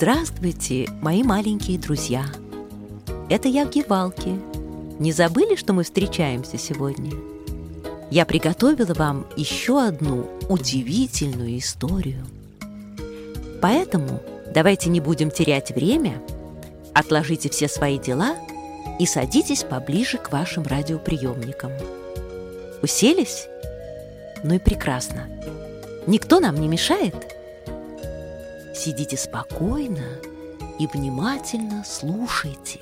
Здравствуйте, мои маленькие друзья! Это я, Гевалки. Не забыли, что мы встречаемся сегодня? Я приготовила вам еще одну удивительную историю. Поэтому давайте не будем терять время, отложите все свои дела и садитесь поближе к вашим радиоприемникам. Уселись? Ну и прекрасно. Никто нам не мешает? Сидите спокойно и внимательно слушайте.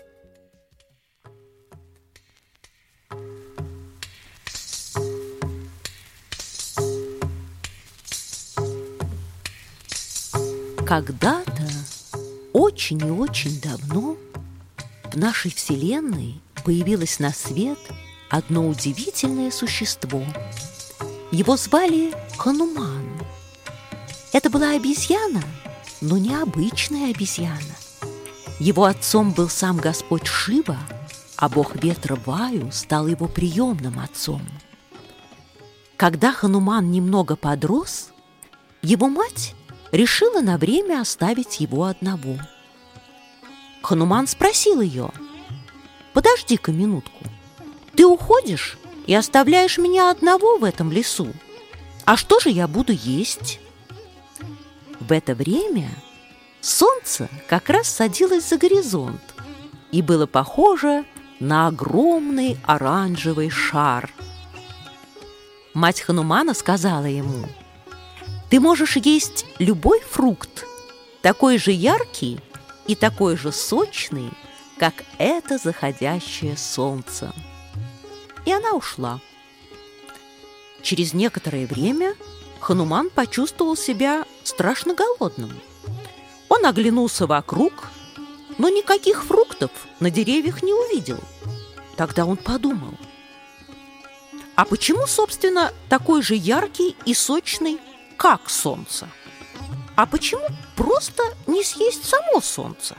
Когда-то, очень и очень давно, в нашей Вселенной появилось на свет одно удивительное существо. Его звали Хануман. Это была обезьяна, но необычная обезьяна. Его отцом был сам Господь Шива, а бог ветра Ваю стал его приемным отцом. Когда Хануман немного подрос, его мать решила на время оставить его одного. Хануман спросил ее: «Подожди-ка минутку, ты уходишь и оставляешь меня одного в этом лесу? А что же я буду есть?» В это время солнце как раз садилось за горизонт и было похоже на огромный оранжевый шар. Мать Ханумана сказала ему: «Ты можешь есть любой фрукт, такой же яркий и такой же сочный, как это заходящее солнце». И она ушла. Через некоторое время Хануман почувствовал себя страшно голодным. Он оглянулся вокруг, но никаких фруктов на деревьях не увидел. Тогда он подумал: а почему, собственно, такой же яркий и сочный, как солнце? А почему просто не съесть само солнце?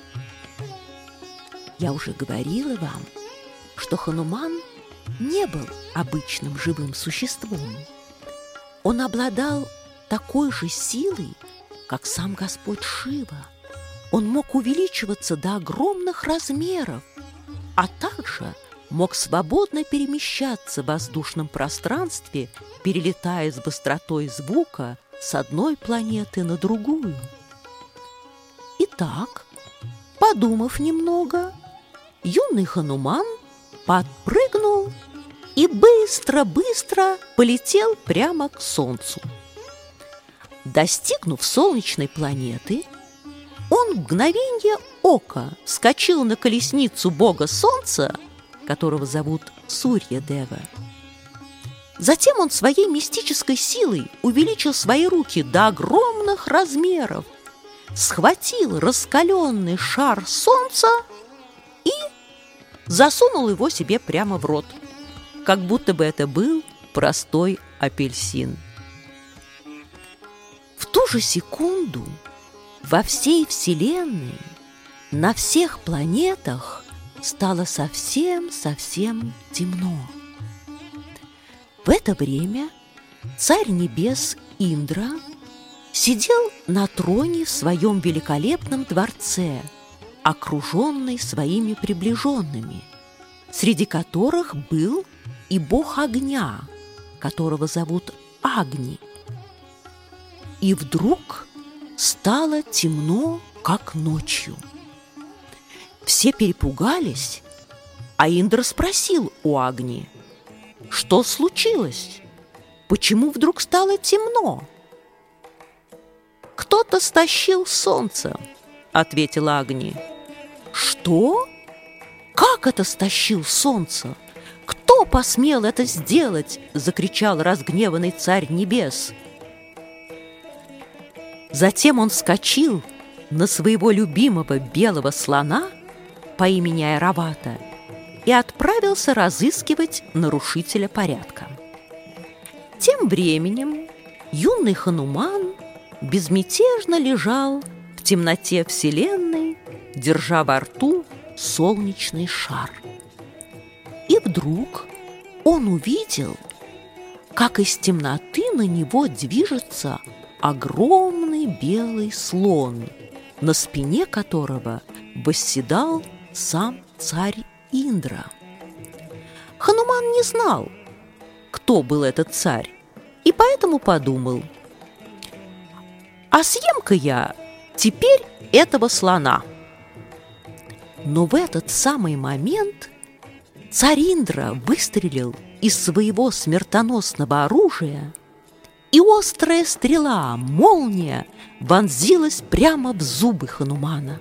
Я уже говорила вам, что Хануман не был обычным живым существом. Он обладал такой же силой, как сам Господь Шива. Он мог увеличиваться до огромных размеров, а также мог свободно перемещаться в воздушном пространстве, перелетая с быстротой звука с одной планеты на другую. Итак, подумав немного, юный Хануман подпрыгнул и быстро-быстро полетел прямо к солнцу. Достигнув солнечной планеты, он в мгновенье ока вскочил на колесницу бога солнца, которого зовут Сурья-дева. Затем он своей мистической силой увеличил свои руки до огромных размеров, схватил раскаленный шар солнца и засунул его себе прямо в рот, как будто бы это был простой апельсин. В ту же секунду во всей Вселенной, на всех планетах стало совсем-совсем темно. В это время царь небес Индра сидел на троне в своем великолепном дворце, окруженный своими приближенными, среди которых был и бог огня, которого зовут Агни. И вдруг стало темно, как ночью. Все перепугались, а Индра спросил у Агни: «Что случилось? Почему вдруг стало темно?» «Кто-то стащил солнце», — ответила Агни. «Что? Как это стащил солнце? Кто посмел это сделать?» — закричал разгневанный царь небес. Затем он вскочил на своего любимого белого слона по имени Айравата и отправился разыскивать нарушителя порядка. Тем временем юный Хануман безмятежно лежал в темноте Вселенной, держа во рту солнечный шар. И вдруг он увидел, как из темноты на него движется огромный белый слон на спине которого восседал сам царь Индра. Хануман не знал, кто был этот царь, и поэтому подумал: «А съем-ка я теперь этого слона». Но в этот самый момент царь Индра выстрелил из своего смертоносного оружия, и острая стрела, молния, вонзилась прямо в зубы Ханумана.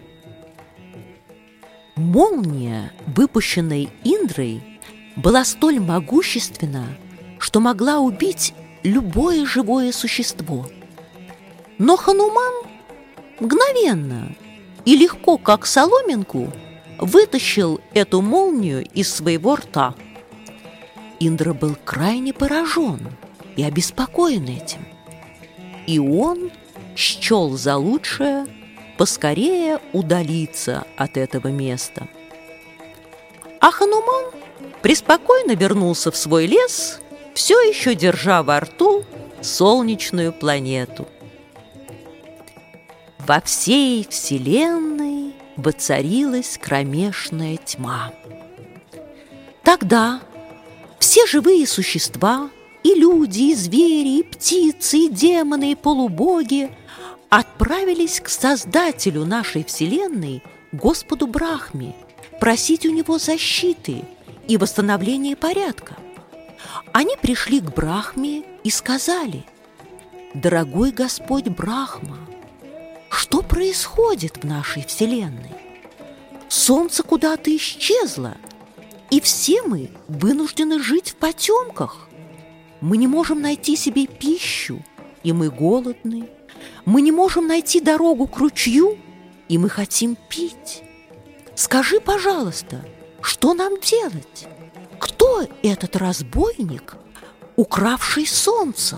Молния, выпущенная Индрой, была столь могущественна, что могла убить любое живое существо. Но Хануман мгновенно и легко, как соломинку, вытащил эту молнию из своего рта. Индра был крайне поражен и обеспокоен этим, и он счел за лучшее поскорее удалиться от этого места. А Хануман преспокойно вернулся в свой лес, все еще держа во рту солнечную планету. Во всей вселенной воцарилась кромешная тьма. Тогда все живые существа, и люди, и звери, и птицы, и демоны, и полубоги отправились к Создателю нашей вселенной, Господу Брахме, просить у него защиты и восстановления порядка. Они пришли к Брахме и сказали: «Дорогой Господь Брахма, что происходит в нашей вселенной? Солнце куда-то исчезло, и все мы вынуждены жить в потемках. Мы не можем найти себе пищу, и мы голодны. Мы не можем найти дорогу к ручью, и мы хотим пить. Скажи, пожалуйста, что нам делать? Кто этот разбойник, укравший солнце?»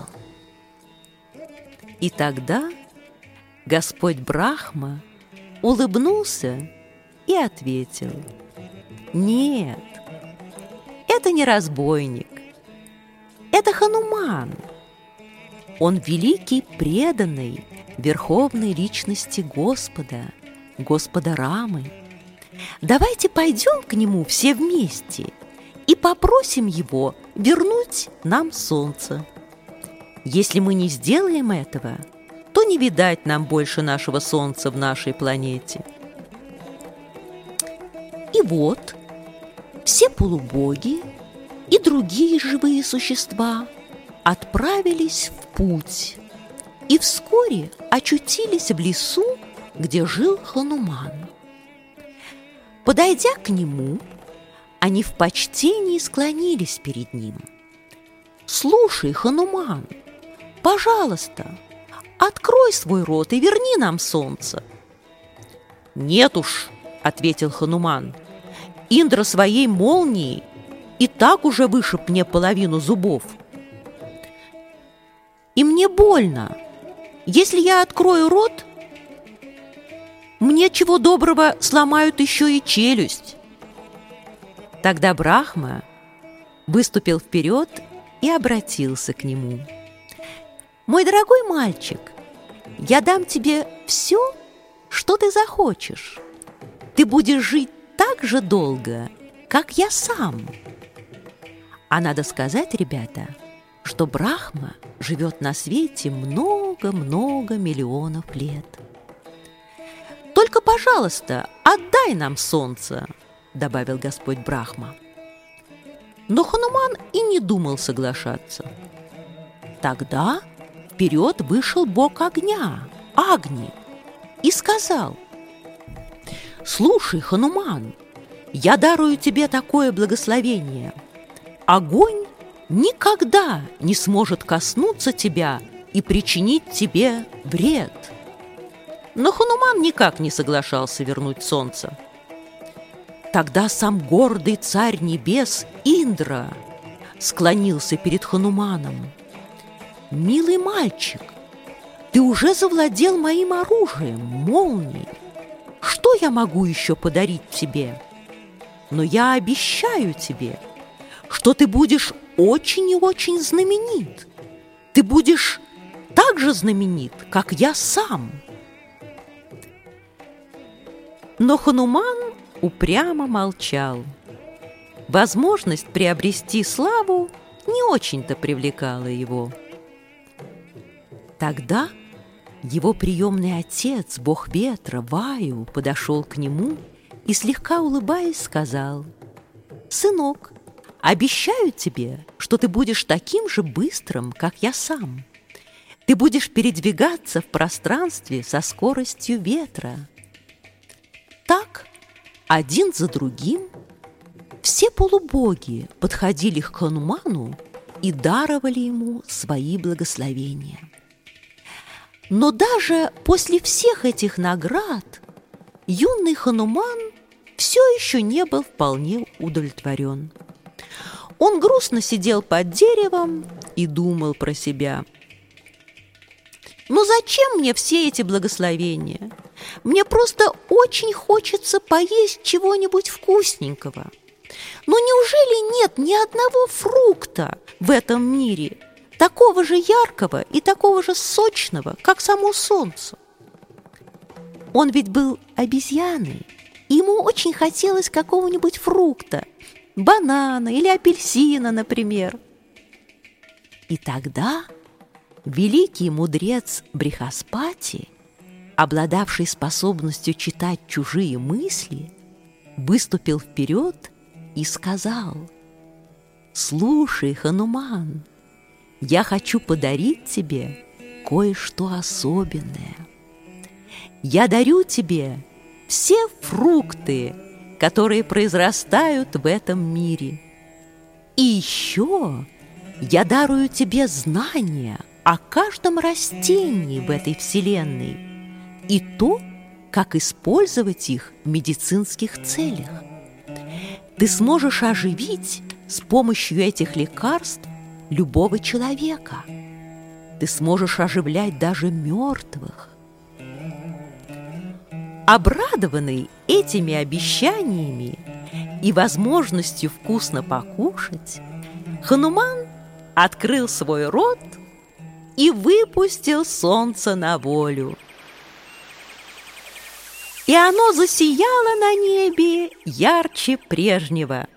И тогда Господь Брахма улыбнулся и ответил: «Нет, это не разбойник, это Хануман. Он великий преданный верховной личности Господа Рамы. Давайте пойдем к нему все вместе и попросим его вернуть нам солнце. Если мы не сделаем этого, то не видать нам больше нашего солнца в нашей планете». И вот все полубоги и другие живые существа отправились в путь и вскоре очутились в лесу, где жил Хануман. Подойдя к нему, они в почтении склонились перед ним. «Слушай, Хануман, пожалуйста, открой свой рот и верни нам солнце». «Нет уж», — ответил Хануман, — «Индра своей молнией и так уже вышиб мне половину зубов. И мне больно. Если я открою рот, мне чего доброго сломают еще и челюсть». Тогда Брахма выступил вперед и обратился к нему: «Мой дорогой мальчик, я дам тебе все, что ты захочешь. Ты будешь жить так же долго, как я сам». А надо сказать, ребята, что Брахма живет на свете много-много миллионов лет. «Только, пожалуйста, отдай нам солнце», — добавил Господь Брахма. Но Хануман и не думал соглашаться. Тогда вперед вышел бог огня, Агни, и сказал: «Слушай, Хануман, я дарую тебе такое благословение. Огонь никогда не сможет коснуться тебя и причинить тебе вред». Но Хануман никак не соглашался вернуть солнце. Тогда сам гордый царь небес Индра склонился перед Хануманом. «Милый мальчик, ты уже завладел моим оружием, молнией. Что я могу еще подарить тебе? Но я обещаю тебе, что ты будешь очень и очень знаменит. Ты будешь так же знаменит, как я сам». Но Хануман упрямо молчал. Возможность приобрести славу не очень-то привлекала его. Тогда его приемный отец, бог ветра, Ваю, подошел к нему и, слегка улыбаясь, сказал: «Сынок, обещаю тебе, что ты будешь таким же быстрым, как я сам. Ты будешь передвигаться в пространстве со скоростью ветра». Так, один за другим, все полубоги подходили к Хануману и даровали ему свои благословения. Но даже после всех этих наград юный Хануман все еще не был вполне удовлетворен. Он грустно сидел под деревом и думал про себя: «Ну зачем мне все эти благословения? Мне просто очень хочется поесть чего-нибудь вкусненького. Но неужели нет ни одного фрукта в этом мире, такого же яркого и такого же сочного, как само солнце?» Он ведь был обезьяной, и ему очень хотелось какого-нибудь фрукта, банана или апельсина, например. И тогда великий мудрец Брихаспати, обладавший способностью читать чужие мысли, выступил вперед и сказал: «Слушай, Хануман, я хочу подарить тебе кое-что особенное. Я дарю тебе все фрукты, которые произрастают в этом мире. И еще я дарую тебе знания о каждом растении в этой вселенной и то, как использовать их в медицинских целях. Ты сможешь оживить с помощью этих лекарств любого человека. Ты сможешь оживлять даже мертвых». Обрадованный этими обещаниями и возможностью вкусно покушать, Хануман открыл свой рот и выпустил солнце на волю. И оно засияло на небе ярче прежнего.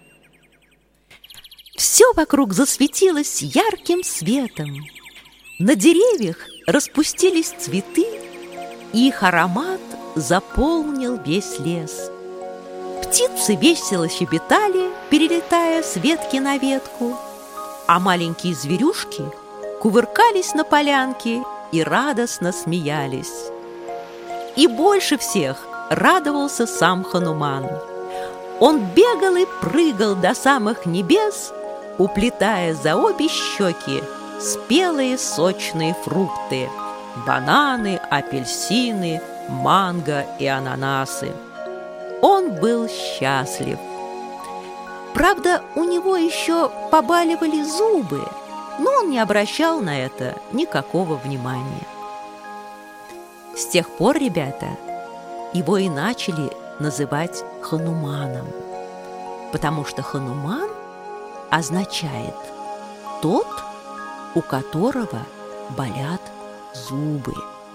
Все вокруг засветилось ярким светом. На деревьях распустились цветы, и их аромат заполнил весь лес. Птицы весело щебетали, перелетая с ветки на ветку, а маленькие зверюшки кувыркались на полянке и радостно смеялись. И больше всех радовался сам Хануман. Он бегал и прыгал до самых небес, уплетая за обе щеки спелые сочные фрукты – бананы, апельсины, манго и ананасы. Он был счастлив. Правда, у него еще побаливали зубы, но он не обращал на это никакого внимания. С тех пор, ребята, его и начали называть Хануманом, потому что Хануман означает «тот, у которого болят зубы».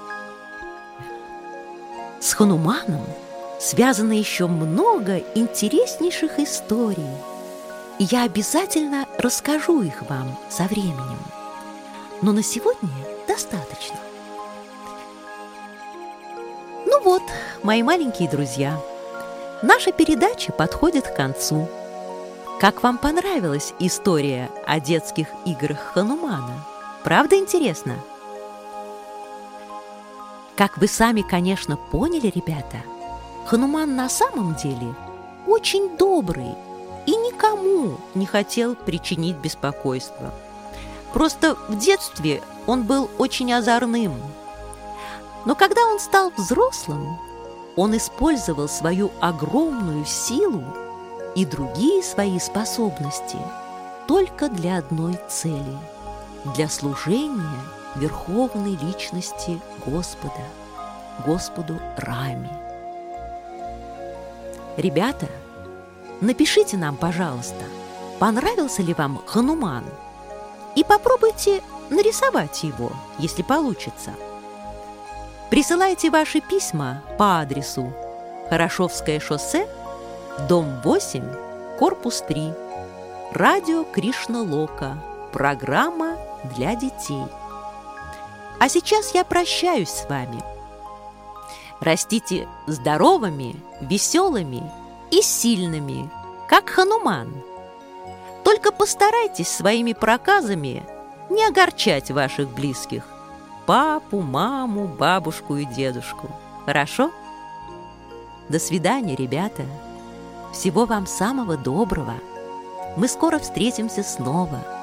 С Хануманом связано еще много интереснейших историй, и я обязательно расскажу их вам со временем. Но на сегодня достаточно. Ну вот, мои маленькие друзья, наша передача подходит к концу. Как вам понравилась история о детских играх Ханумана? Правда интересно? Как вы сами, конечно, поняли, ребята, Хануман на самом деле очень добрый и никому не хотел причинить беспокойство. Просто в детстве он был очень озорным. Но когда он стал взрослым, он использовал свою огромную силу и другие свои способности только для одной цели – для служения Верховной Личности Господа, Господу Раме. Ребята, напишите нам, пожалуйста, понравился ли вам Хануман, и попробуйте нарисовать его, если получится. Присылайте ваши письма по адресу Хорошевское шоссе, дом 8, корпус 3. Радио Кришна Лока. Программа для детей. А сейчас я прощаюсь с вами. Растите здоровыми, веселыми и сильными, как Хануман. Только постарайтесь своими проказами не огорчать ваших близких – папу, маму, бабушку и дедушку. Хорошо? До свидания, ребята. Всего вам самого доброго. Мы скоро встретимся снова.